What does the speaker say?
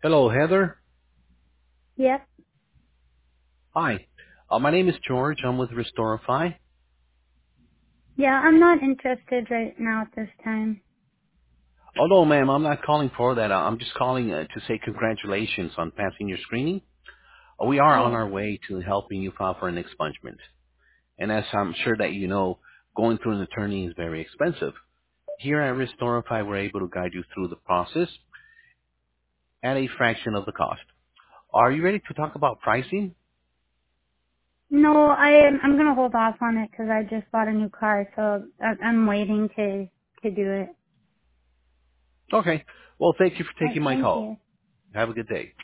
Hello, Heather. Yep. Hi. My name is George. I'm with Restorify. Yeah, I'm not interested right now at this time. Oh, no, ma'am, I'm not calling for that. I'm just calling to say congratulations on passing your screening. We are on Oh, our way to helping you file for an expungement. And as I'm sure that you know, going through an attorney is very expensive. Here at Restorify, we're able to guide you through the process at a fraction of the cost. Are you ready to talk about pricing? no, I'm gonna hold off on it because I just bought a new car, so I'm waiting to do it. Okay. Well, thank you for All right, taking my thank call. you. Have a good day.